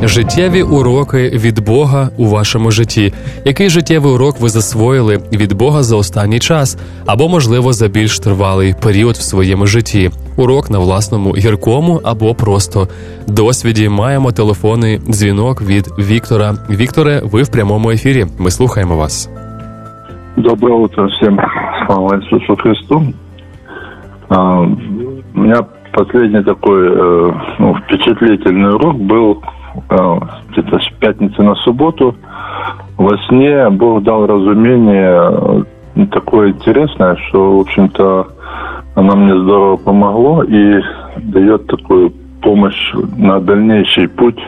Життєві уроки від Бога у вашому житті. Який життєвий урок ви засвоїли від Бога за останній час? Або, можливо, за більш тривалий період в своєму житті? Урок на власному гіркому або просто досвіді. Маємо телефонний дзвінок від Віктора. Вікторе, ви в прямому ефірі. Ми слухаємо вас. Доброе утро всем. Слава Иисусу Христу. У меня последний такой впечатлительный урок был где-то с пятницы на субботу. Во сне Бог дал разумение такое интересное, что, в общем-то, оно мне здорово помогло и дает такую помощь на дальнейший путь,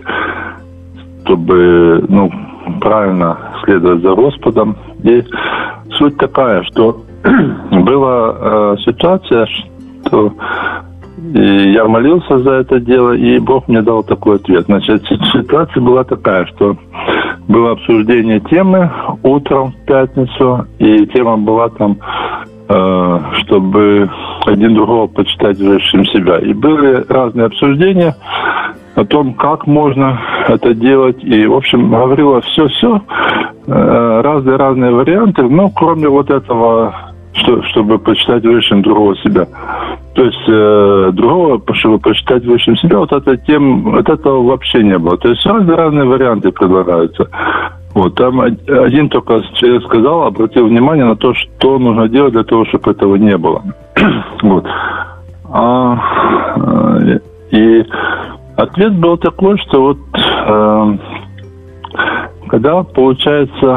чтобы, правильно следовать за Господом. И суть такая, что была ситуация, что я молился за это дело, и Бог мне дал такой ответ. Значит, ситуация была такая, что было обсуждение темы утром в пятницу, и тема была там, чтобы один другого почитать высшим себя. И были разные обсуждения о том, как можно это делать. И, в общем, говорила все, разные варианты, но кроме вот этого, чтобы почитать высшим другого себя. То есть другого, чтобы почитать высшим себя, вот этого вообще не было. То есть разные варианты предлагаются. Вот, там один только человек сказал, обратил внимание на то, что нужно делать для того, чтобы этого не было. Вот. И ответ был такой, что вот когда получается,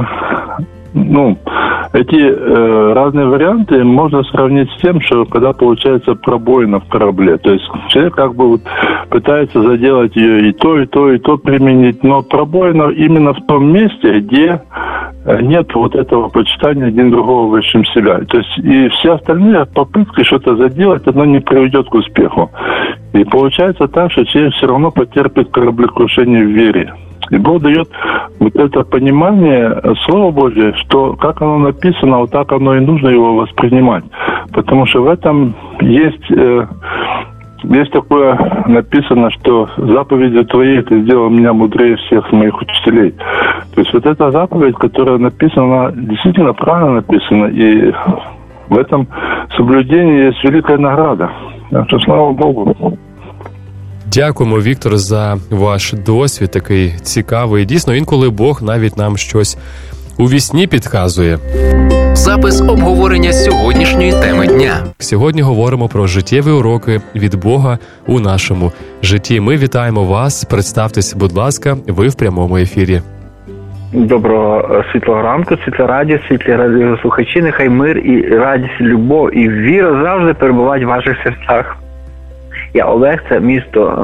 эти разные варианты можно сравнить с тем, что когда получается пробоина в корабле. То есть человек как бы вот пытается заделать ее и то применить, но пробоина именно в том месте, где нет вот этого почитания один другого высшим себя. То есть и все остальные попытки что-то заделать, оно не приведет к успеху. И получается так, что человек все равно потерпит кораблекрушение в вере. И Бог дает вот это понимание Слова Божия, что как оно написано, вот так оно и нужно его воспринимать. Потому что в этом есть такое написано, что заповедью Твоей Ты сделал меня мудрее всех моих учителей. То есть вот эта заповедь, которая написана, она действительно правильно написана, и в этом соблюдении есть великая награда. Так что слава Богу. Дякуємо, Віктор, за ваш досвід, такий цікавий. Дійсно, інколи Бог навіть нам щось у вісні підказує. Запис обговорення сьогоднішньої теми дня. Сьогодні говоримо про життєві уроки від Бога у нашому житті. Ми вітаємо вас. Представтесь, будь ласка, ви в прямому ефірі. Доброго світлого ранку, світле радіо, світлі радіослухачі. Нехай мир і радість, любов і віра завжди перебувають в ваших серцях. Я Олег, це місто,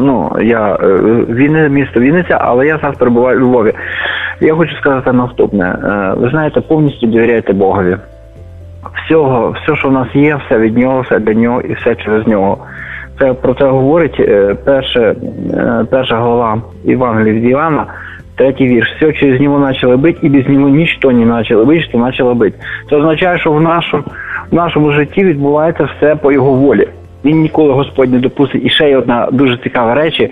місто Вінниця, але я зараз перебуваю у Львові. Я хочу сказати наступне. Ви знаєте, повністю довіряйте Богові. Все, що в нас є, все від Нього, все для Нього і все через Нього. Про це говорить перша глава Євангелія від Івана, 3-й вірш. Все через Нього начало быть, і без Нього нічого не начало быть, що начало быть. Це означає, що в нашому житті відбувається все по Його волі. Він ніколи Господь не допустить. І ще є одна дуже цікава речі,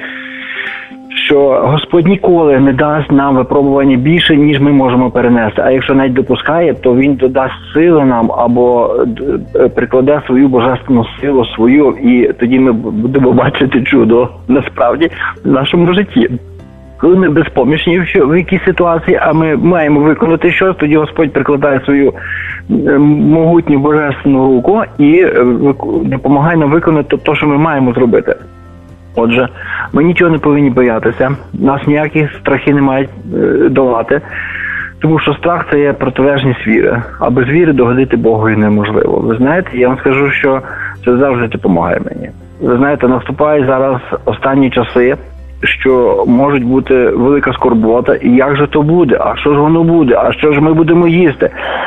що Господь ніколи не дасть нам випробування більше, ніж ми можемо перенести. А якщо навіть допускає, то Він додасть сили нам або прикладе свою божественну силу свою, і тоді ми будемо бачити чудо насправді в нашому житті. Коли ми безпомічні в якійсь ситуації, а ми маємо виконати щось, тоді Господь прикладає свою могутню божественну руку і допомагає нам виконати те, що ми маємо зробити. Отже, ми нічого не повинні боятися, нас ніякі страхи не мають долати, тому що страх – це є протилежність віри, а без віри догодити Богові неможливо. Ви знаєте, я вам скажу, що це завжди допомагає мені. Ви знаєте, наступають зараз останні часи, що може бути велика скорбота, і як же то буде, а що ж воно буде, а що ж ми будемо їсти,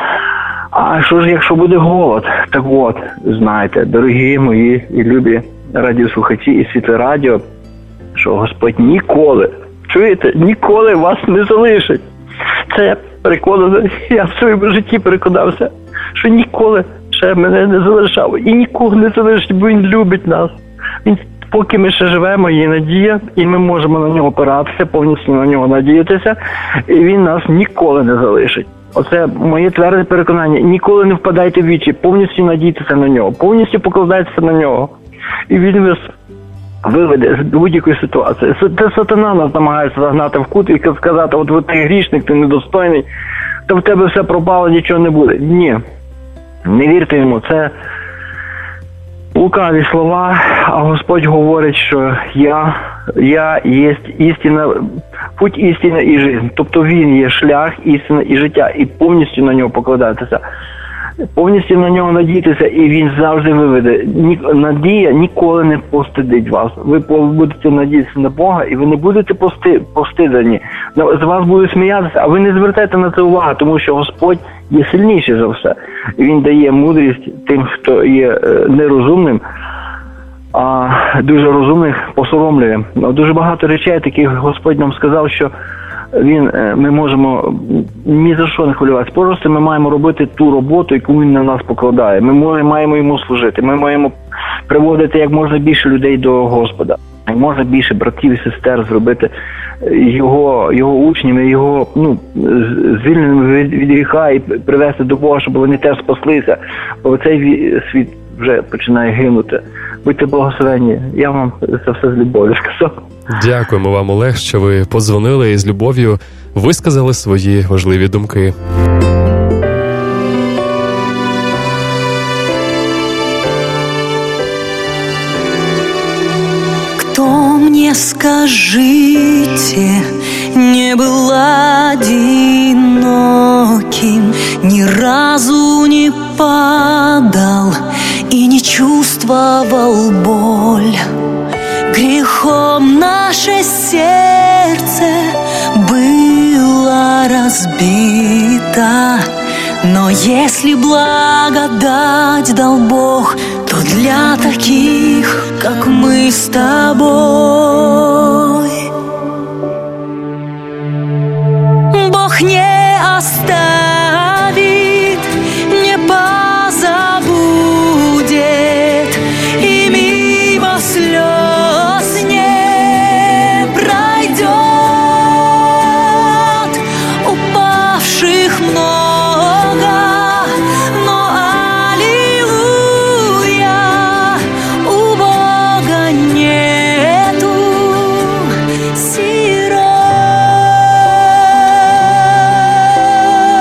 а що ж якщо буде голод. Так от, знаєте, дорогі мої і любі радіослухачі і світле радіо, що Господь ніколи, чуєте, ніколи вас не залишить. Це я переконаний, я в своєму житті переконався, що ніколи ще мене не залишав і нікого не залишить, бо Він любить нас. Він поки ми ще живемо, є надія, і ми можемо на нього опиратися, повністю на нього надіятися, і він нас ніколи не залишить. Оце моє тверде переконання. Ніколи не впадайте в вічі, повністю надійтеся на нього, повністю покладайтеся на нього. І він вас виведе з будь-якої ситуації. Це сатана нас намагається загнати в кут і сказати, от ти грішник, ти недостойний, то в тебе все пропало, нічого не буде. Ні, не вірте йому, це лукаві слова, а Господь говорить, що я є істина, путь, істина і життя. Тобто Він є шлях, істина і життя, і повністю на нього покладатися. Повністю на нього надіятися, і він завжди виведе. Надія ніколи не постидить вас. Ви будете надіятися на Бога, і ви не будете постидані. З вас будуть сміятися, а ви не звертайте на це увагу, тому що Господь є сильніший за все. Він дає мудрість тим, хто є нерозумним, а дуже розумних посоромлює. Дуже багато речей таких Господь нам сказав, що ми можемо ні за що не хвилюватися. Просто ми маємо робити ту роботу, яку він на нас покладає. Ми маємо йому служити. Ми маємо приводити як можна більше людей до Господа. Як можна більше братів і сестер зробити його учнями, його звільненими від гріха і привести до Бога, щоб вони теж спаслися. Бо цей світ вже починає гинути. Будьте благословенні. Я вам це все з любов'ю сказав. Дякуємо вам, Олег, що ви подзвонили і з любов'ю висказали свої важливі думки. Кто мне, скажите, не был одиноким, ни разу не падал и не чувствовал боль? Грехом наше сердце было разбито, но если благодать дал Бог, то для таких, как мы с тобой, Бог не оставит, не позабудет, и мимо слез не пройдет. Упавших много, но аллилуйя, у Бога нету сирот.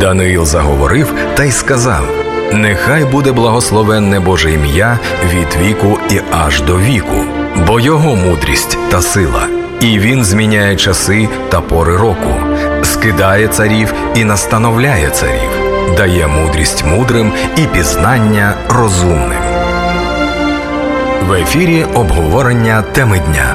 Даниїл заговорив та й сказав: «Нехай буде благословенне Боже ім'я від віку і аж до віку, бо Його мудрість та сила, і Він зміняє часи та пори року, скидає царів і настановляє царів, дає мудрість мудрим і пізнання розумним». В ефірі обговорення теми дня.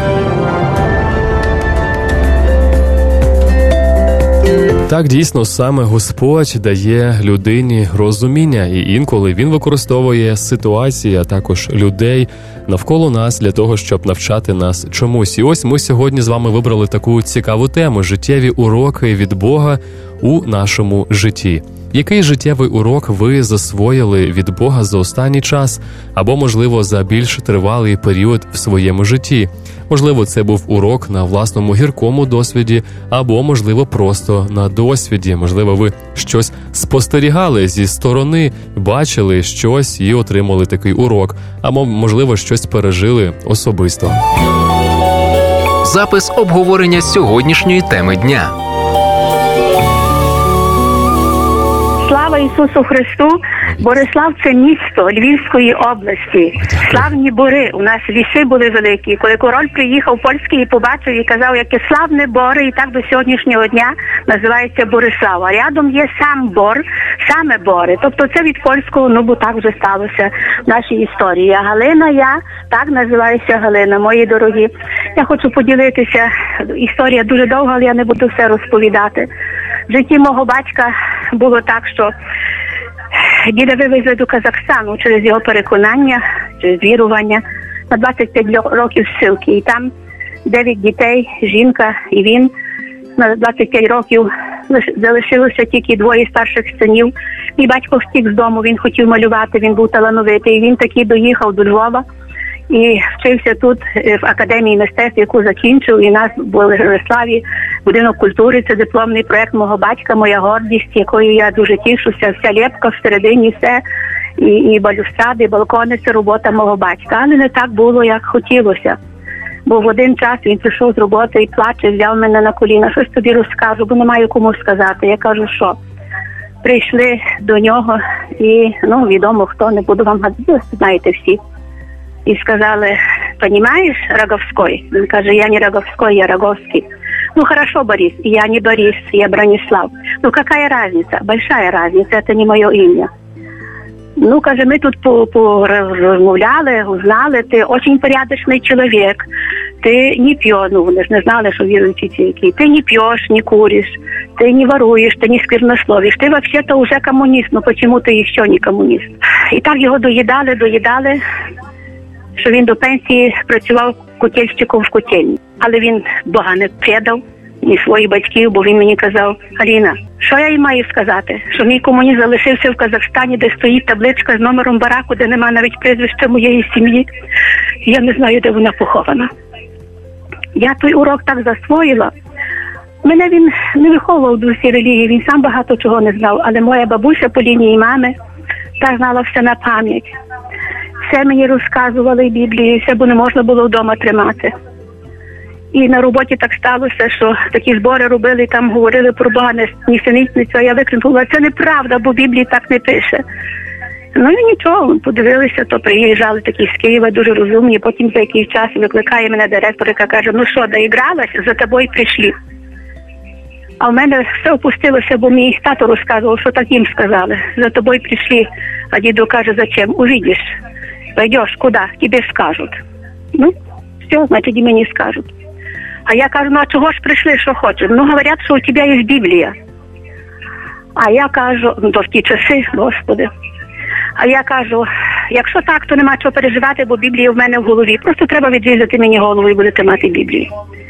Так, дійсно, саме Господь дає людині розуміння, і інколи Він використовує ситуації, а також людей навколо нас для того, щоб навчати нас чомусь. І ось ми сьогодні з вами вибрали таку цікаву тему – життєві уроки від Бога у нашому житті. Який життєвий урок ви засвоїли від Бога за останній час, або, можливо, за більш тривалий період в своєму житті? Можливо, це був урок на власному гіркому досвіді, або, можливо, просто на досвіді. Можливо, ви щось спостерігали зі сторони, бачили щось і отримали такий урок, або, можливо, щось пережили особисто. Запис обговорення сьогоднішньої теми дня. Слава Ісусу Христу! Борислав – це місто Львівської області. Славні бори. У нас ліси були великі. Коли король приїхав польський і побачив, і казав, яке славне бори, і так до сьогоднішнього дня називається Борислав. А рядом є сам бор, саме бори. Тобто це від польського, бо так вже сталося в нашій історії. А Галина, я так називаюся Галина, мої дорогі. Я хочу поділитися. Історія дуже довга, але я не буду все розповідати. В житті мого батька було так, що діда вивезли до Казахстану через його переконання, через вірування на 25 років ссилки. І там 9 дітей, жінка і він. На 25 років залишилося тільки 2 старших синів. Мій батько втік з дому, він хотів малювати, він був талановитий. І він таки доїхав до Львова і вчився тут в Академії мистецтв, яку закінчив. І нас в Бориславі будинок культури, це дипломний проєкт мого батька, моя гордість, якою я дуже тішуся. Вся лепка всередині, все, і балюстради, і балкони, це робота мого батька. Але не так було, як хотілося. Бо в один час він прийшов з роботи і плаче, взяв мене на коліна. Щось тобі розкажу, бо не маю кому сказати. Я кажу, що прийшли до нього і, відомо хто, не буду вам гадати, знаєте всі. І сказали: «Понимаешь, Роговской?» Він каже: «Я не Роговской, я Роговский». «Хорошо, Борис, я не Борис, я Бронислав». «Какая разница?» «Большая разница, это не мое имя». Каже, ми тут порозмовляли, узнали, ти дуже порядочний чоловік, ти не п'єш, вони ж не знали, що віруючі ці які, ти не п'єш, не куриш, ти не воруєш, ти не сквернословиш, ти взагалі-то вже комуніст, чому ти ще не комуніст? І так його доїдали, що він до пенсії працював котельщиком в котельні. Але він Бога не предав, ні своїх батьків, бо він мені казав: «Аліна, що я їй маю сказати? Що мій комуніст залишився в Казахстані, де стоїть табличка з номером бараку, де нема навіть прізвища моєї сім'ї. Я не знаю, де вона похована». Я той урок так засвоїла. Мене він не виховував до всієї релігії, він сам багато чого не знав, але моя бабуся по лінії мами так знала все на пам'ять. Все мені розказували Біблію, все, бо не можна було вдома тримати. І на роботі так сталося, що такі збори робили, і там говорили про Бога, нісенітницю, а я викрикнула: «Це неправда, бо в Біблії так не пише». І нічого, подивилися, то приїжджали такі з Києва, дуже розумні, потім за якийсь час викликає мене директор, яка каже: «Ну що, доігралась? За тобою прийшли». А в мене все опустилося, бо мій тато розказував, що так їм сказали: «За тобою прийшли». А дідо каже: «Зачем? Увидиш. Пойдешь, куда? Тебе скажут». Все, значит, и мне скажут. А я кажу: «А чого ж прийшли, що хочуть?» «Говорять, що у тебе є Біблія». А я кажу: то в ті часи, Господи. А я кажу: якщо так, то нема чого переживати, бо Біблія в мене в голові. Просто треба відрізати мені голову і будете мати Біблію.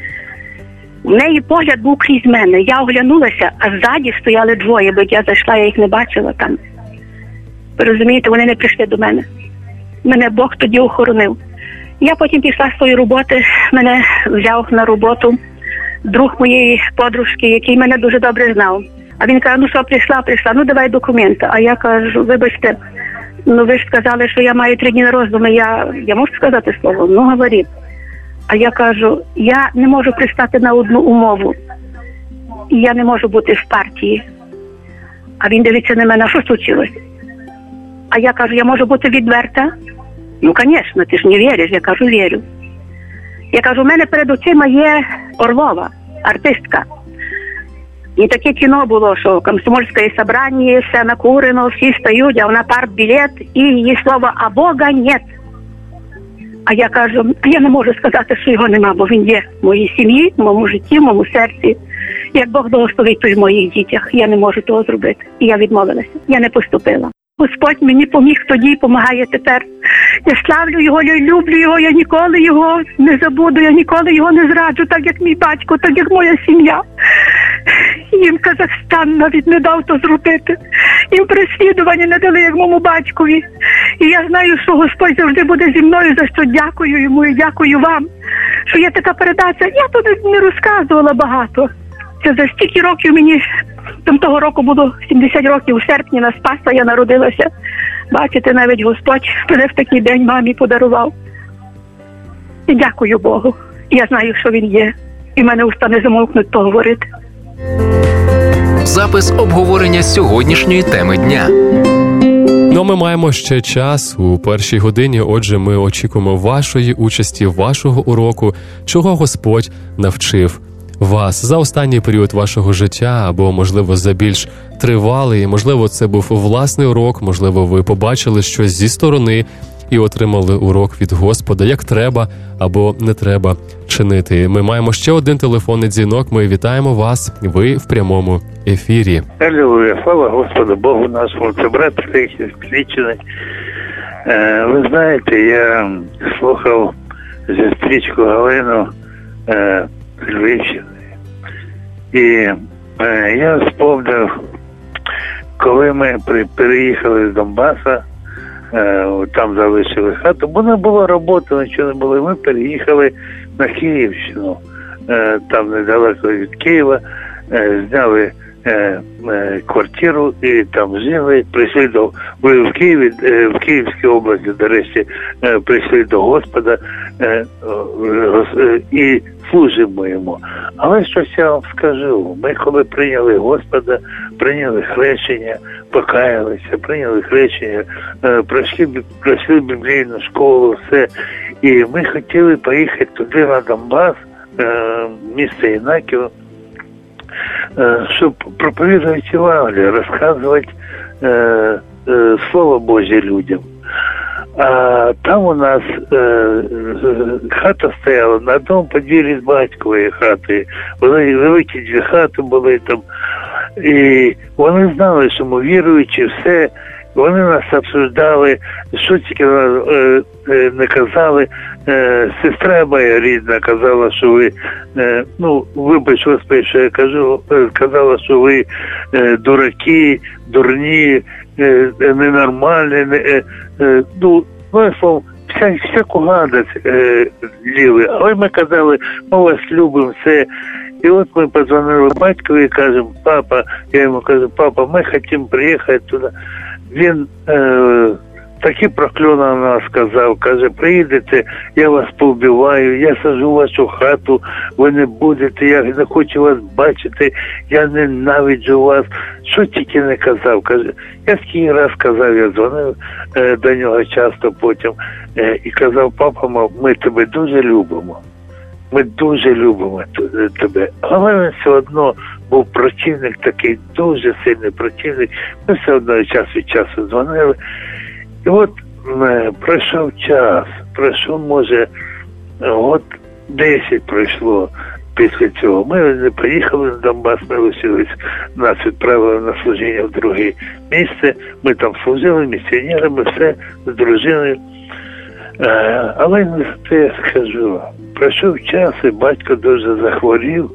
В неї погляд був крізь мене. Я оглянулася, а ззаді стояли 2, бо я зайшла, я їх не бачила там. Ви розумієте, вони не прийшли до мене. Мене Бог тоді охоронив. Я потім пішла з своєї роботи, мене взяв на роботу друг моєї подружки, який мене дуже добре знав. А він каже: «Ну що, прийшла, давай документи». А я кажу: «Вибачте, ви ж сказали, що я маю 3 дні на роздуми, я можу сказати слово?» «Говори». А я кажу: «Я не можу пристати на одну умову. Я не можу бути в партії. А він дивиться на мене, що случилось? А я кажу, я можу бути відверта? Ну, звісно, ти ж не віриш. Я кажу, вірю. Я кажу, у мене перед очима є Орлова, артистка. І таке кіно було, що комсомольське собрання, все накурено, всі стають, а вона партбілет, і її слово «а Бога нет». А я кажу, я не можу сказати, що його нема, бо він є в моїй сім'ї, в моєму житті, в моєму серці. Як Бог благословить, то й в моїх дітях. Я не можу того зробити. І я відмовилася. Я не поступила. Господь мені поміг тоді і допомагає тепер. Я славлю його, я люблю його, я ніколи його не забуду, я ніколи його не зраджу, так як мій батько, так як моя сім'я. Їм Казахстан навіть не дав то зробити. Їм переслідування не дали, як моєму батькові. І я знаю, що Господь завжди буде зі мною, за що дякую йому і дякую вам, що є така передача. Я тут не розказувала багато. Це за стільки років мені, там того року було 70 років, у серпні на Спаса я народилася. Бачите, навіть Господь мене в такий день мамі подарував. І дякую Богу. Я знаю, що Він є. І в мене уста не замовкнуть то говорити. Запис обговорення сьогоднішньої теми дня. Ну, ми маємо ще час у першій годині, отже, ми очікуємо вашої участі, вашого уроку, чого Господь навчив вас за останній період вашого життя, або, можливо, за більш тривалий, можливо, це був власний урок, можливо, ви побачили щось зі сторони і отримали урок від Господа, як треба або не треба чинити. Ми маємо ще один телефонний дзвінок, ми вітаємо вас, ви в прямому ефірі. Аллилуйя, слава Господу Богу нашому, це брат Клічений. Ви знаєте, я слухав сестричку Галину з Львівщини. І я вспомнив, коли ми переїхали з Донбаса, там залишили хату, бо не було роботи, нічого не було. Ми переїхали на Київщину, там недалеко від Києва, зняли квартиру і там жили, прийшли в Києві, в Київській області, до речі, прийшли до Господа і служимо йому. Але щось я вам скажу, ми коли прийняли Господа, прийняли хрещення, покаялися, прийняли хрещення, пройшли біблійну школу, все, і ми хотіли поїхати туди на Донбас, місце Інаків, щоб проповідувати Євангелію, розказувати Слово Боже людям. А там у нас хата стояла на одному подвір'ї з батькової хати. Вони великі дві хати були там. І вони знали, що ми віруючі, все. Вони нас обсуждали, що тільки не казали. Сестра моя рідна казала, що ви, вибач, Господи, що я кажу, казала, що ви дураки, дурні, ненормальні, всяку гадость ліли. Але ми казали, ми вас любимо, все. І от ми подзвонили батькові і кажемо, папа, я йому кажу, папа, ми хочемо приїхати туди. Він такі прокльони на нас сказав, каже, приїдете, я вас повбиваю, я сажу вашу хату, ви не будете, я не хочу вас бачити, я ненавиджу вас. Що тільки не казав, каже, я скільки раз казав, я дзвонив до нього часто потім і казав, папа, ми тебе дуже любимо. Ми дуже любимо тебе. Але він все одно був противник такий, дуже сильний противник. Ми все одно час від часу дзвонили. І от пройшов час, може, от 10 пройшло після цього. Ми не поїхали на Донбас, ми лишились, нас відправили на служіння в друге місце. Ми там служили місіонерами, все, з дружиною. Але не за те я скажу. Пройшов час, і батько дуже захворів.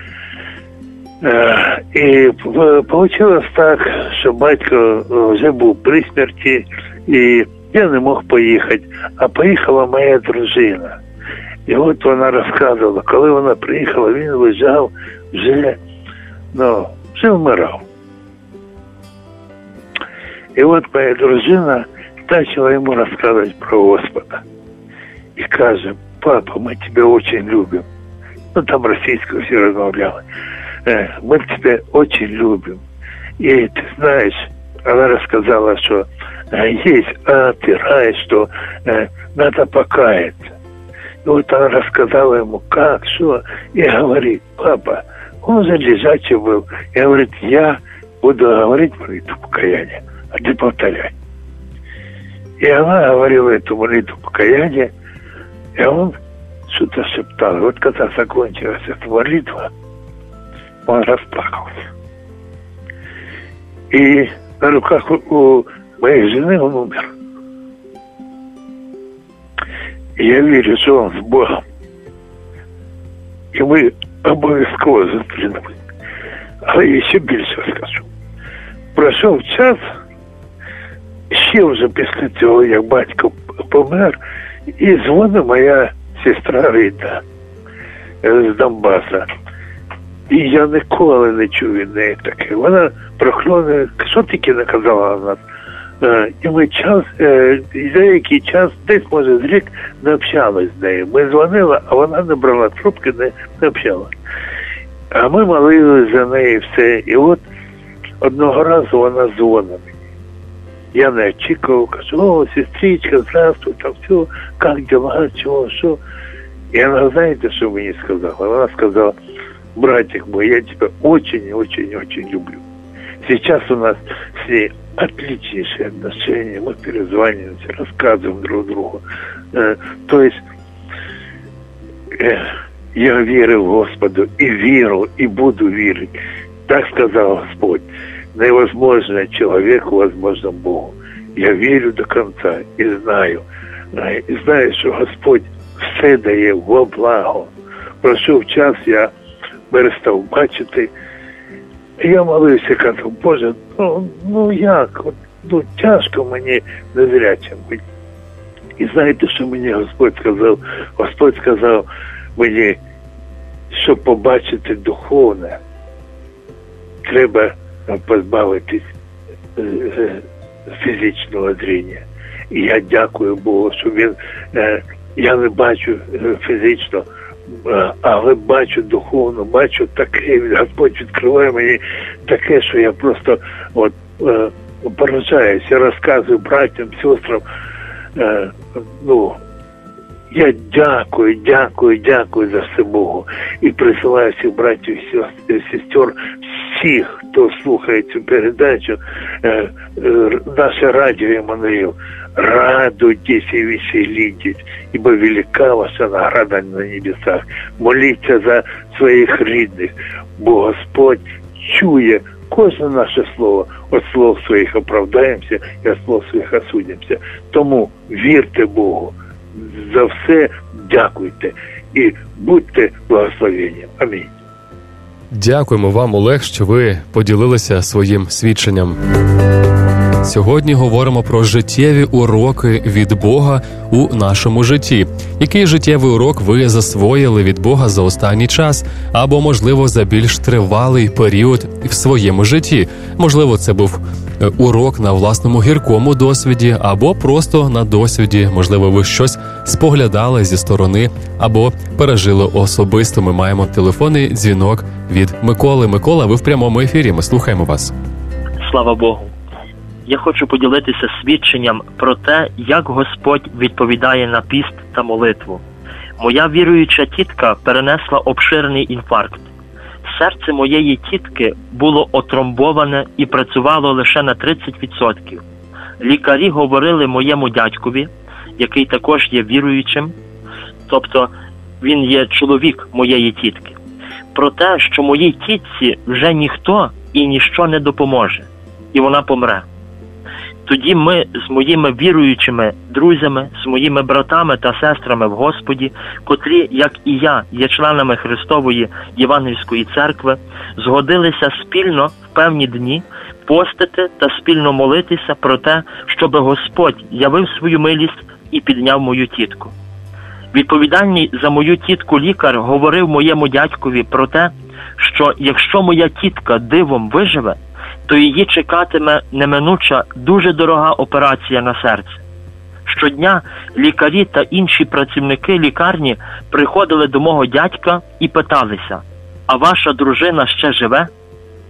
І вийшло так, що батько вже був при смерті, і я не мог поїхати. А поїхала моя дружина. І от вона розказувала, коли вона приїхала, він лежав, вже вмирав. І от моя дружина почала йому розказувати про Господа. І каже, папа, мы тебя очень любим. Там російською всі розмовляли. Мы тебя очень любим. И ты знаешь, она рассказала, что есть опираясь, что надо покаяться. И вот она рассказала ему, как, что, и говорит: папа, он уже лежачий был, и говорит: я буду говорить молитву покаяния, а ты повторяй. И она говорила эту молитву покаяния, и он что-то шептал. И вот когда закончилась эта молитва, он расплакался. И на руках у моей жены он умер. И я верю, что он с Богом. І ми обов'язково зустрінемось. Але я ще більше скажу. Пройшов час, ще вже після цього, як батько помер, і дзвонить моя сестра Рита з Донбаса. І я ніколи не чув від неї таке. Вона прокльоне, що тільки не казала на нас. І ми деякий час, десь, може, з рік, не общалися з нею. Ми дзвонили, а вона не брала трубки, не общалася. А ми молилися за неї все. І от одного разу вона дзвонить мені. Я не очікував, кажу: о, сестричка, здравствуй, там все, як дела, чого, що. І вона, знаєте, що мені сказала? Вона сказала: братик мой, я тебя очень-очень-очень люблю. Сейчас у нас с ней отличнейшие отношения, мы перезваниваемся, рассказываем друг другу. То есть я верил Господу, и верил, и буду верить. Так сказал Господь: невозможно человеку, возможно Богу. Я верю до конца и знаю, что Господь все дає во благо. Пройшов час, я перестав бачити. Я молився, казав: Боже, ну як? Тяжко мені незрячим бути. І знаєте, що мені Господь сказав? Господь сказав мені, щоб побачити духовне, треба позбавитись фізичного зріння. І я дякую Богу, що я не бачу фізично, але бачу духовно, бачу таке, Господь відкриває мені таке, що я просто поражаюсь, я розказую братям, сестрам. Я дякую за все Богу. І присилаю всіх братів і сестер, всіх, хто слухає цю передачу, наше радіо Еммануил. Радуйтесь и веселитесь, ибо велика ваша награда на небесах. Моліться за своїх рідних, бо Господь чує кожне наше слово. От слов своїх оправдаємося, і от слов своїх осудимося. Тому вірте Богу, за все дякуйте і будьте благословенні. Амінь. Дякуємо вам, Олег, що ви поділилися своїм свідченням. Сьогодні говоримо про життєві уроки від Бога у нашому житті. Який життєвий урок ви засвоїли від Бога за останній час? Або, можливо, за більш тривалий період в своєму житті? Можливо, це був урок на власному гіркому досвіді, або просто на досвіді. Можливо, ви щось споглядали зі сторони, або пережили особисто. Ми маємо телефонний дзвінок від Миколи. Микола, ви в прямому ефірі, ми слухаємо вас. Слава Богу. Я хочу поділитися свідченням про те, як Господь відповідає на піст та молитву. Моя віруюча тітка перенесла обширний інфаркт. Серце моєї тітки було отромбоване і працювало лише на 30%. Лікарі говорили моєму дядькові, який також є віруючим, тобто він є чоловік моєї тітки, про те, що моїй тітці вже ніхто і ніщо не допоможе, і вона помре. Тоді ми з моїми віруючими друзями, з моїми братами та сестрами в Господі, котрі, як і я, є членами Христової Євангельської церкви, згодилися спільно в певні дні постити та спільно молитися про те, щоб Господь явив свою милість і підняв мою тітку. Відповідальний за мою тітку лікар говорив моєму дядькові про те, що якщо моя тітка дивом виживе, то її чекатиме неминуча дуже дорога операція на серце. Щодня лікарі та інші працівники лікарні приходили до мого дядька і питалися: а ваша дружина ще живе?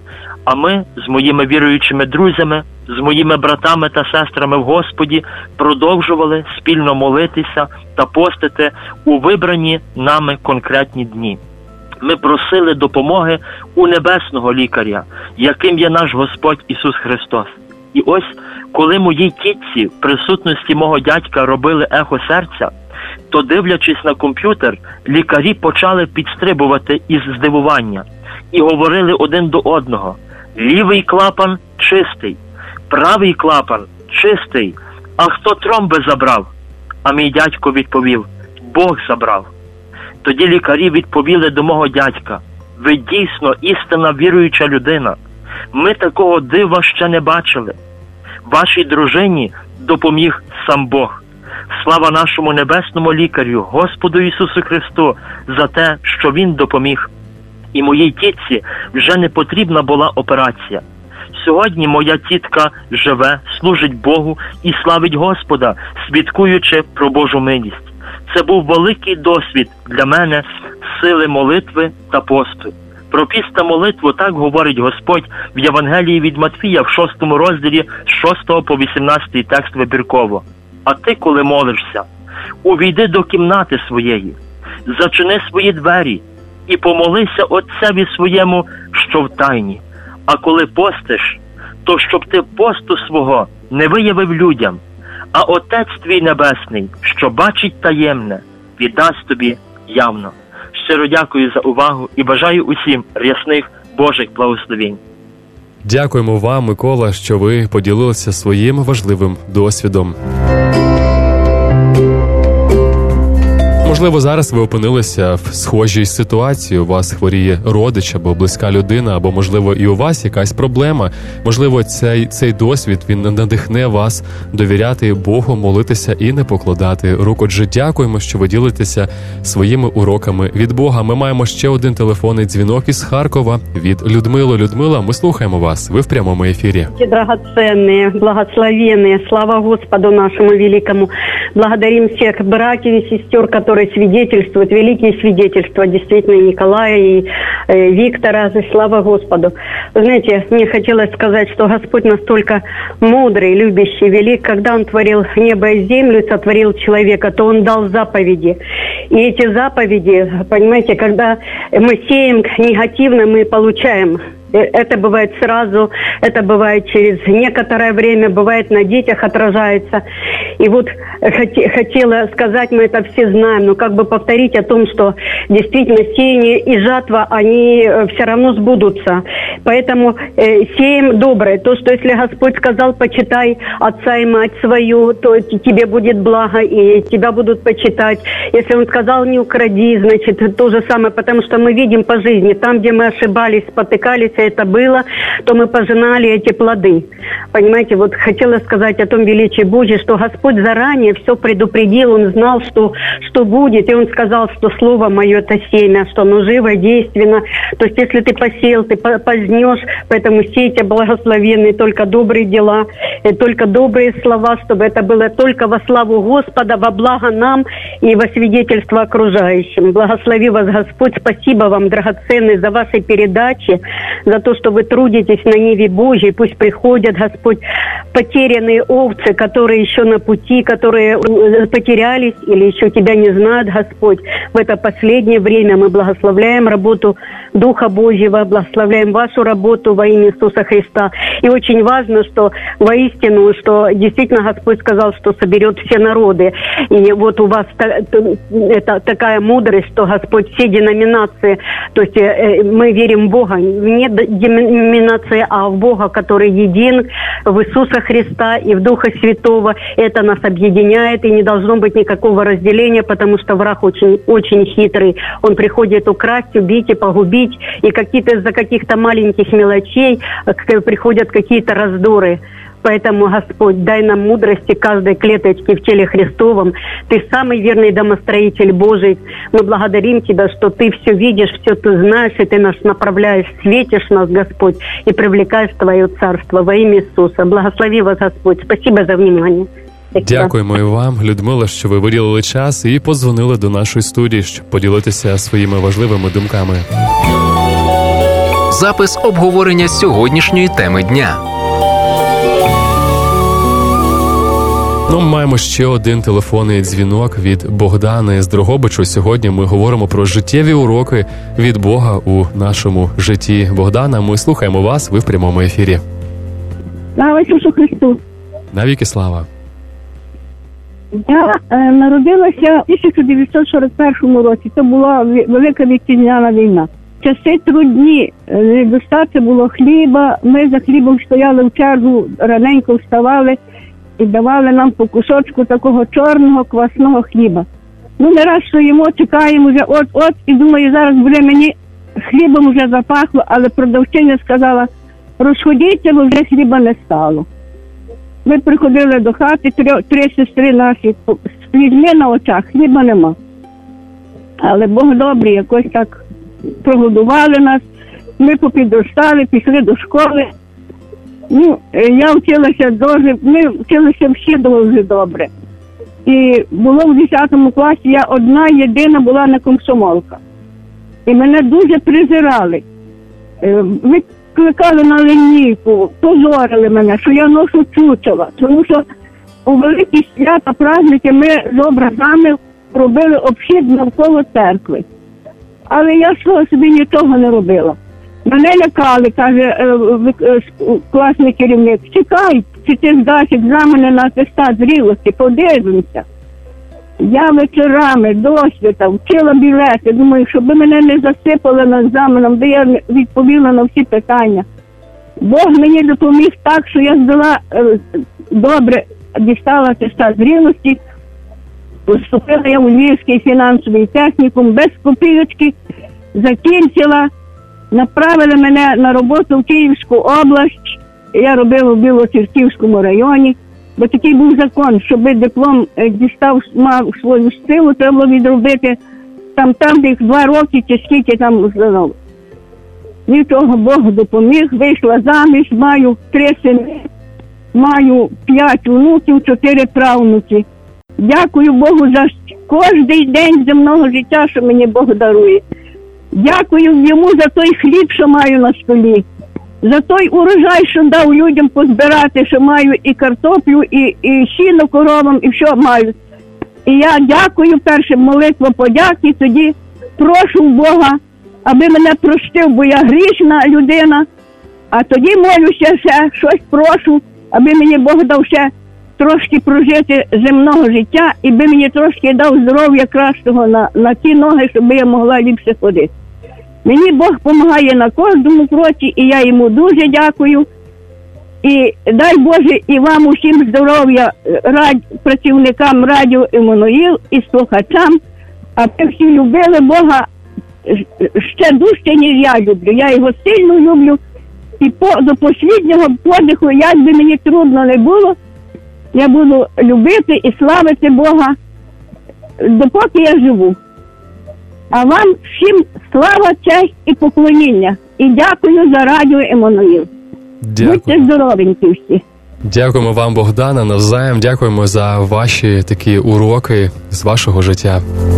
А ми з моїми віруючими друзями, з моїми братами та сестрами в Господі продовжували спільно молитися та постити у вибрані нами конкретні дні. Ми просили допомоги у небесного лікаря, яким є наш Господь Ісус Христос. І ось, коли моїй тітці в присутності мого дядька робили ехо серця, то, дивлячись на комп'ютер, лікарі почали підстрибувати із здивування і говорили один до одного: лівий клапан чистий, правий клапан чистий, а хто тромби забрав? А мій дядько відповів: Бог забрав. Тоді лікарі відповіли до мого дядька: ви дійсно істинна віруюча людина. Ми такого дива ще не бачили. Вашій дружині допоміг сам Бог. Слава нашому небесному лікарю, Господу Ісусу Христу, за те, що Він допоміг. І моїй тітці вже не потрібна була операція. Сьогодні моя тітка живе, служить Богу і славить Господа, свідкуючи про Божу милість. Це був великий досвід для мене сили молитви та посту. Про піст та молитву так говорить Господь в Євангелії від Матфія в 6 розділі з 6 по 18 текст вибірково. А ти, коли молишся, увійди до кімнати своєї, зачини свої двері і помолися Отцеві своєму, що в тайні. А коли постиш, то щоб ти посту свого не виявив людям, а Отець твій Небесний, що бачить таємне, віддасть тобі явно. Щиро дякую за увагу і бажаю усім рясних Божих благословень. Дякуємо вам, Микола, що ви поділилися своїм важливим досвідом. Можливо, зараз ви опинилися в схожій ситуації, у вас хворіє родич або близька людина, або, можливо, і у вас якась проблема. Можливо, цей досвід, він надихне вас довіряти Богу, молитися і не покладати рук. Отже, дякуємо, що ви ділитеся своїми уроками від Бога. Ми маємо ще один телефонний дзвінок із Харкова від Людмили. Людмила, ми слухаємо вас. Ви в прямому ефірі. Драгоценные, благословенные, слава Господу нашему великому. Благодарим всех братьев и сестер, которые свидетельствуют, великие свидетельства, действительно, Николая и Виктора, слава Господу. Вы знаете, мне хотелось сказать, что Господь настолько мудрый, любящий, велик, когда Он творил небо и землю, сотворил человека, то Он дал заповеди. И эти заповеди, понимаете, когда мы сеем негативно, мы получаем. Это бывает сразу, это бывает через некоторое время, бывает на детях отражается. И вот хотела сказать, мы это все знаем, но как бы повторить о том, что действительно сеяние и жатва, они все равно сбудутся. Поэтому сеем доброе. То, что если Господь сказал, почитай отца и мать свою, то тебе будет благо, и тебя будут почитать. Если Он сказал, не укради, значит, то же самое, потому что мы видим по жизни, там, где мы ошибались, спотыкались, это было, то мы пожинали эти плоды. Понимаете, вот хотела сказать о том величии Божьем, что Господь заранее все предупредил, Он знал, что будет, и Он сказал, что Слово Мое – это семя, что оно живо, действенно. То есть, если ты посеял, ты познешь, поэтому сейте благословенные, только добрые дела, только добрые слова, чтобы это было только во славу Господа, во благо нам и во свидетельство окружающим. Благослови вас Господь, спасибо вам, драгоценные, за ваши передачи, за то, что вы трудитесь на ниве Божьей. Пусть приходят, Господь, потерянные овцы, которые еще на пути, которые потерялись или еще Тебя не знают, Господь. В это последнее время мы благословляем работу Духа Божьего, благословляем вашу работу во имя Иисуса Христа. И очень важно, что воистину, что действительно Господь сказал, что соберет все народы. И вот у вас это такая мудрость, что Господь все деноминации, то есть мы верим в Бога, не деноминации, а в Бога, который един, в Иисуса Христа и в Духа Святого. Это нас объединяет, и не должно быть никакого разделения, потому что враг очень, очень хитрый. Он приходит украсть, убить и погубить, и из-за каких-то маленьких мелочей приходят какие-то раздоры. Поэтому, Господь, дай нам мудрости каждой клеточки в теле Христовом. Ты самый верный домостроитель Божий. Мы благодарим Тебя, что Ты все видишь, все Ты знаешь, и Ты нас направляешь, светишь нас, Господь, и привлекаешь в Твое Царство во имя Иисуса. Благослови вас, Господь. Спасибо за внимание. Дякуємо і вам, Людмила, що ви виділили час і подзвонили до нашої студії, щоб поділитися своїми важливими думками. Запис обговорення сьогоднішньої теми дня. Ну, маємо ще один телефонний дзвінок від Богдани з Дрогобичу. Сьогодні ми говоримо про життєві уроки від Бога у нашому житті. Богдана, ми слухаємо вас, ви в прямому ефірі. Слава Ісусу Христу! Навіки слава! Я народилася в 1941 році. Це була Велика Вітчизняна війна. Часи трудні, недостатньо було хліба. Ми за хлібом стояли в чергу, раненько вставали і давали нам по кусочку такого чорного квасного хліба. Ну, не раз стоїмо, чекаємо вже от-от, і думаю, зараз буде мені хлібом вже запахло, але продавчиня сказала, розходіться, бо вже хліба не стало. Ми приходили до хати, три сестри наші, з слізьми на очах, хліба нема. Але Бог добрий, якось так прогодували нас, ми попідростали, пішли до школи. Ну, я вчилася ми вчилися всі дуже добре. І було в 10 класі, я одна єдина була не комсомолка. І мене дуже презирали. Викликали на лінійку, позорили мене, що я ношу чучела. Тому що у великі свята, праздники ми з образами робили обхід навколо церкви. Але я собі нічого не робила. Мене лякали, каже класний керівник, чекай, чи ти здаш екзамени на атестат зрілості, подивимося. Я вечорами до свята вчила білети, думаю, щоб мене не засипали на екзаменам, де я відповіла на всі питання. Бог мені допоміг так, що я здала добре, дістала атестат зрілості, поступила я у Львівський фінансовий технікум, без копійочки, закінчила. Направили мене на роботу в Київську область, я робила в Білоцерківському районі, бо такий був закон, щоб диплом мав свою силу, треба було відробити там десь 2 роки чи скільки там установ. Нічого, Бог допоміг, вийшла заміж, маю 3 сини, маю 5 внуків, 4 правнуки. Дякую Богу за кожен день земного життя, що мені Бог дарує. Дякую йому за той хліб, що маю на столі, за той урожай, що дав людям позбирати, що маю і картоплю, і сіно коровам, і все маю. І я дякую, перше молитва подяки, тоді прошу Бога, аби мене простив, бо я грішна людина, а тоді молюся ще, щось прошу, аби мені Бог дав ще трошки прожити земного життя, і би мені трошки дав здоров'я кращого на ті ноги, щоб я могла ліпше ходити. Мені Бог допомагає на кожному кроці, і я йому дуже дякую. І дай Боже і вам усім здоров'я, працівникам радіо Еммануїл і слухачам, аби всі любили Бога ще дужче, ніж я люблю. Я його сильно люблю. І до останнього подиху, як би мені трудно не було, я буду любити і славити Бога, допоки я живу. А вам всім слава, честь і поклоніння. І дякую за радіо Еммануїл. Будьте здоровенькі всі. Дякуємо вам, Богдана, навзаєм. Дякуємо за ваші такі уроки з вашого життя.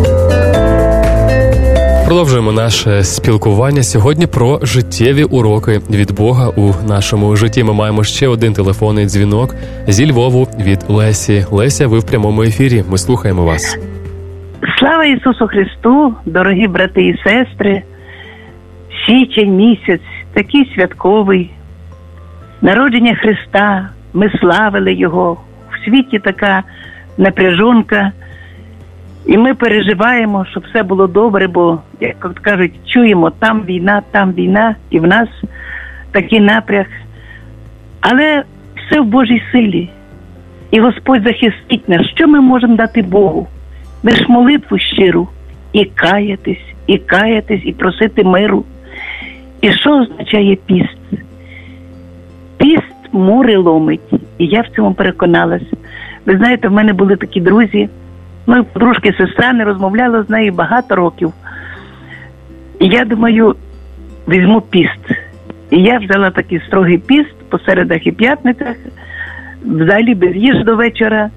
Продовжуємо наше спілкування сьогодні про життєві уроки від Бога у нашому житті. Ми маємо ще один телефонний дзвінок зі Львову від Лесі. Леся, ви в прямому ефірі. Ми слухаємо вас. Слава Ісусу Христу, дорогі брати і сестри. Січень місяць, такий святковий. Народження Христа, ми славили Його. В світі така напряжонка. І ми переживаємо, щоб все було добре, бо, як кажуть, чуємо, там війна, і в нас такий напряг. Але все в Божій силі. І Господь захистить нас. Що ми можемо дати Богу? Лиш молитву щиру, і каятись, і просити миру. І що означає піст? Піст мури ломить. І я в цьому переконалась. Ви знаєте, в мене були такі друзі, подружки, сестра, не розмовляла з нею багато років. І я думаю, візьму піст. І я взяла такий строгий піст по середах і п'ятницях, взагалі без їжі до вечора.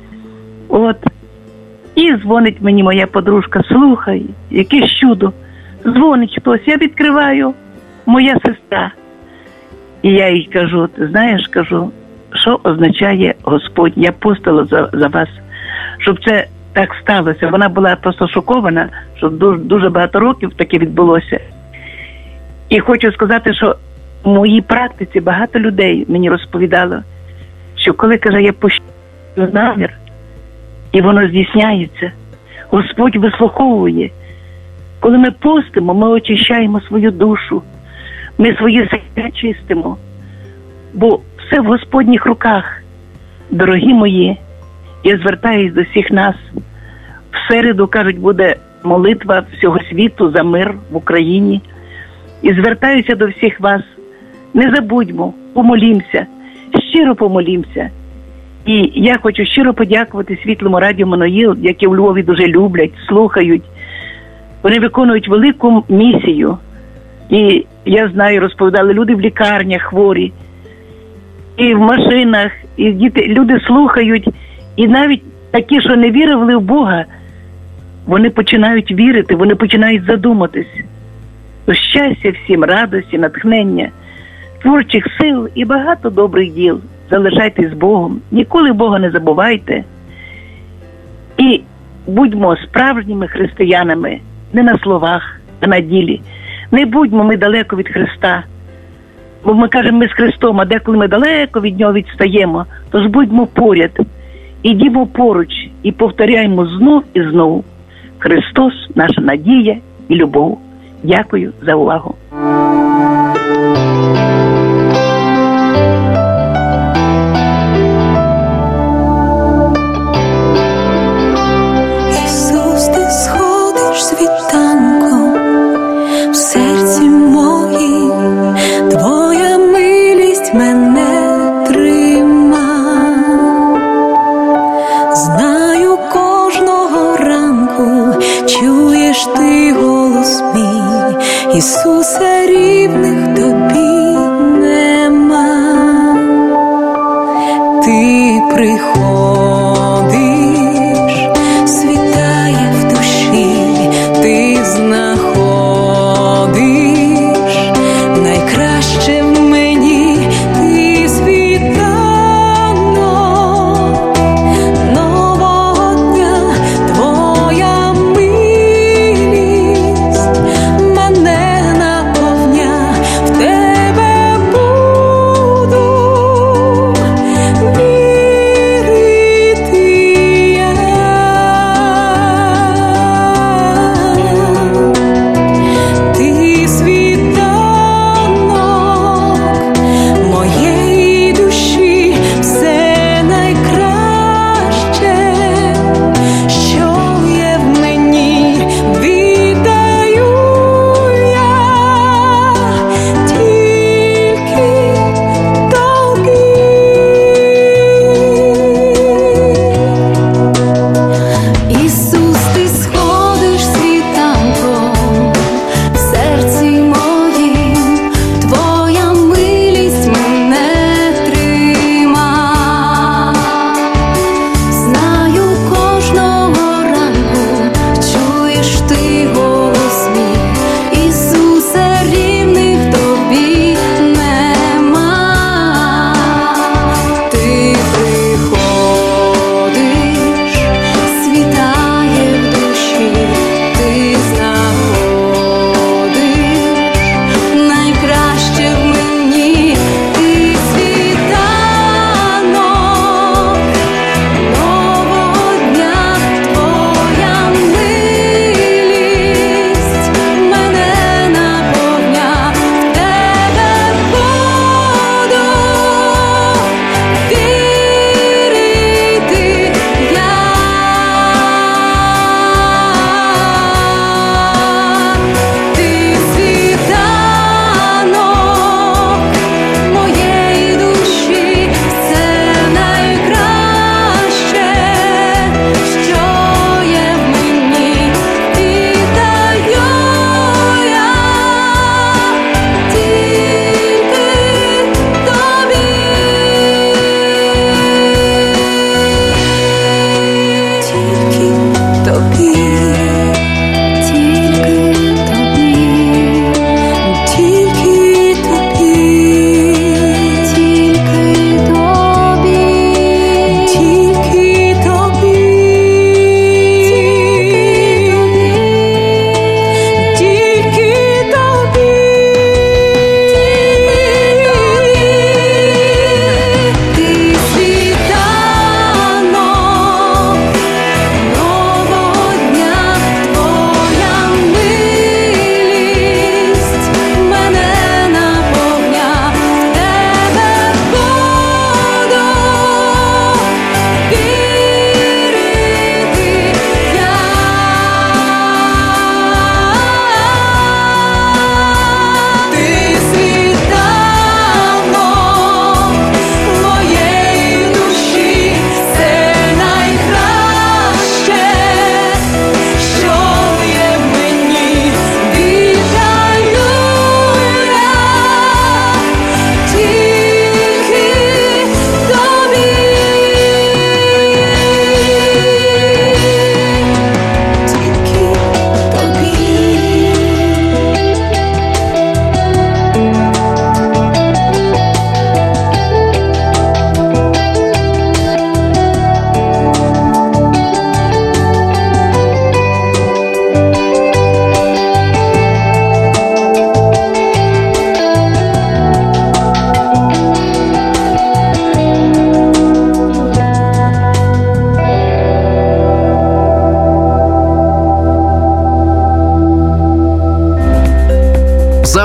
І дзвонить мені моя подружка, слухай, яке чудо. Дзвонить хтось, я відкриваю, моя сестра. І я їй кажу, ти знаєш, кажу, що означає Господь, я постила за вас, щоб це так сталося. Вона була просто шокована, що дуже багато років таке відбулося. І хочу сказати, що в моїй практиці багато людей мені розповідало, що коли, каже, я пощу намір, і воно здійсняється, Господь вислуховує. Коли ми постимо, ми очищаємо свою душу, ми свої серця чистимо, бо все в Господніх руках. Дорогі мої, я звертаюсь до всіх нас. В середу, кажуть, буде молитва всього світу за мир в Україні. І звертаюся до всіх вас. Не забудьмо, помолімся, щиро помолімся. І я хочу щиро подякувати Світлому радіо Маноїл, яке в Львові дуже люблять, слухають. Вони виконують велику місію. І я знаю, розповідали, люди в лікарнях хворі, і в машинах, і діти, люди слухають. І навіть такі, що не вірили в Бога, вони починають вірити, вони починають задуматись. Щастя всім, радості, натхнення, творчих сил і багато добрих діл. Залишайтесь з Богом, ніколи Бога не забувайте. І будьмо справжніми християнами, не на словах, а на ділі. Не будьмо ми далеко від Христа. Бо ми кажемо, ми з Христом, а деколи ми далеко від Нього відстаємо. Тож будьмо поряд, ідімо поруч і повторяємо знов і знов. Христос – наша надія і любов. Дякую за увагу. Ісус, ти сходиш світанком в серці моїм, твоя милість мене трима. Знаю, кожного ранку чуєш ти голос мій, Ісусе, рівних тобі нема. Ти приходиш, світає в душі, ти знаходиш найкраще в мені, ти світанок нового дня, твоя милість мене наповня, в тебе буду вірити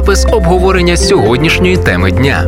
Запис обговорення сьогоднішньої теми дня.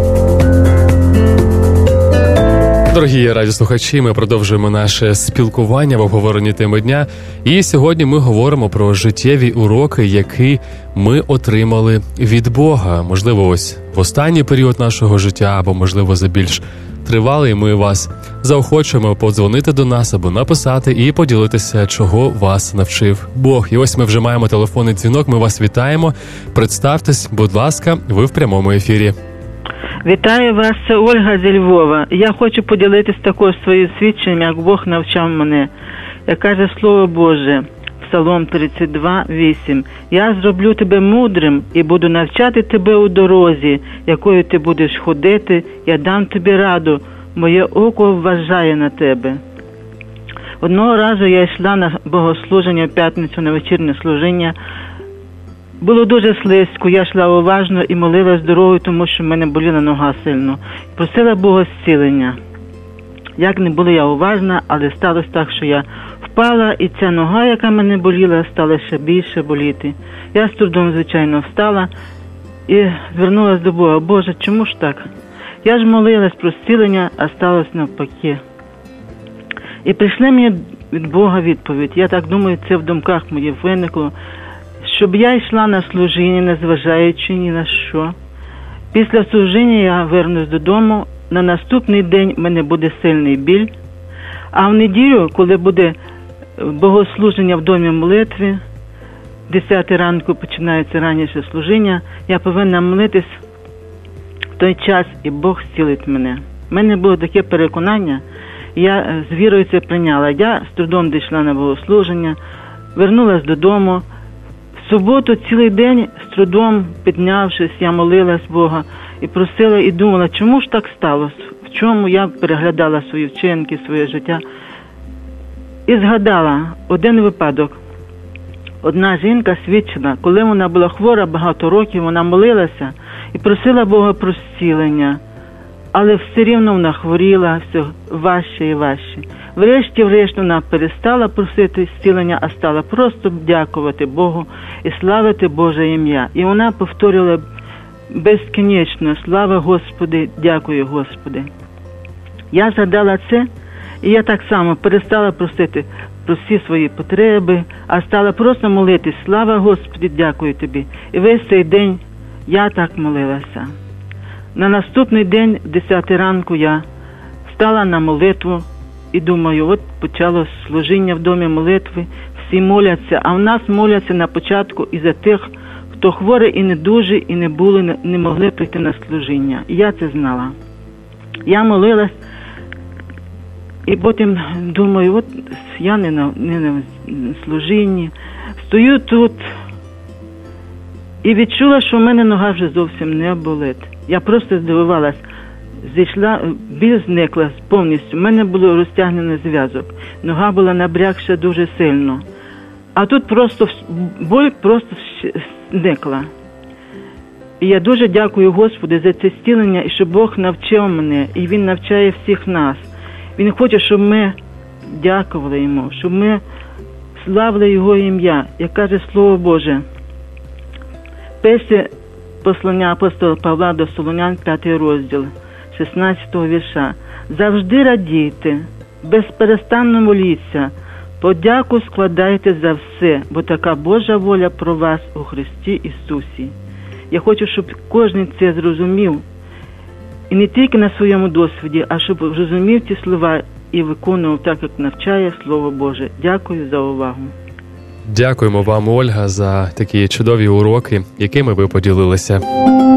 Дорогі радіослухачі, ми продовжуємо наше спілкування в обговоренні теми дня. І сьогодні ми говоримо про життєві уроки, які ми отримали від Бога. Можливо, ось в останній період нашого життя, або, можливо, за більш тривалий. Ми вас заохочуємо подзвонити до нас або написати і поділитися, чого вас навчив Бог. І ось ми вже маємо телефонний дзвінок, ми вас вітаємо. Представтесь, будь ласка, ви в прямому ефірі. Вітаю вас, це Ольга зі Львова. Я хочу поділитися також своїм свідченням, як Бог навчав мене. Як каже Слово Боже, Псалом 32:8. «Я зроблю тебе мудрим і буду навчати тебе у дорозі, якою ти будеш ходити, я дам тобі раду, моє око вважає на тебе». Одного разу я йшла на богослуження в п'ятницю, на вечірнє служіння. Було дуже слизько, я йшла уважно і молилась дорогою, тому що в мене боліла нога сильно. Просила Бога зцілення. Як не була я уважна, але сталося так, що я впала, і ця нога, яка мене боліла, стала ще більше боліти. Я з трудом, звичайно, встала і звернулася до Бога. Боже, чому ж так? Я ж молилась про зцілення, а сталося навпаки. І прийшла мені від Бога відповідь. Я так думаю, це в думках моїх виникло. Щоб я йшла на служіння, незважаючи ні на що. Після служіння я вернусь додому, на наступний день в мене буде сильний біль, а в неділю, коли буде богослуження в домі молитви, 10 ранку починається раніше служіння, я повинна молитись в той час, і Бог зцілить мене. У мене було таке переконання, я з вірою це прийняла. Я з трудом дійшла на богослуження, вернулась додому. В суботу цілий день з трудом піднявшись, я молилась Бога і просила, і думала, чому ж так сталося, в чому я переглядала свої вчинки, своє життя. І згадала один випадок. Одна жінка свідчила, коли вона була хвора багато років, вона молилася і просила Бога про зцілення. Але все рівно вона хворіла, все важче і важче. Врешті-решт вона перестала просити зцілення, а стала просто дякувати Богу і славити Боже ім'я. І вона повторювала безкінечно: слава Господи, дякую Господи. Я згадала це, і я так само перестала просити про всі свої потреби, а стала просто молитись: слава Господи, дякую Тобі. І весь цей день я так молилася. На наступний день, 10 ранку, я стала на молитву і думаю, от почалось служіння в домі молитви, всі моляться, а в нас моляться на початку і за тих, хто хворий і недужий, і не могли прийти на служіння. І я це знала. Я молилась, і потім думаю, от я не на служінні, стою тут і відчула, що в мене нога вже зовсім не болить. Я просто здивувалась, зійшла, біль зникла повністю, в мене було розтягнений зв'язок, нога була набрякша дуже сильно, а тут просто боль просто зникла. І я дуже дякую Господу за це зцілення, і що Бог навчив мене, і Він навчає всіх нас. Він хоче, щоб ми дякували Йому, щоб ми славили Його ім'я, як каже Слово Боже. Перше послання апостола Павла до Солонян, 5 розділ, 16 вірша. «Завжди радійте, безперестанно моліться, подяку складайте за все, бо така Божа воля про вас у Христі Ісусі». Я хочу, щоб кожен це зрозумів, і не тільки на своєму досвіді, а щоб зрозумів ці слова і виконував так, як навчає Слово Боже. Дякую за увагу. Дякуємо вам, Ольга, за такі чудові уроки, якими ви поділилися.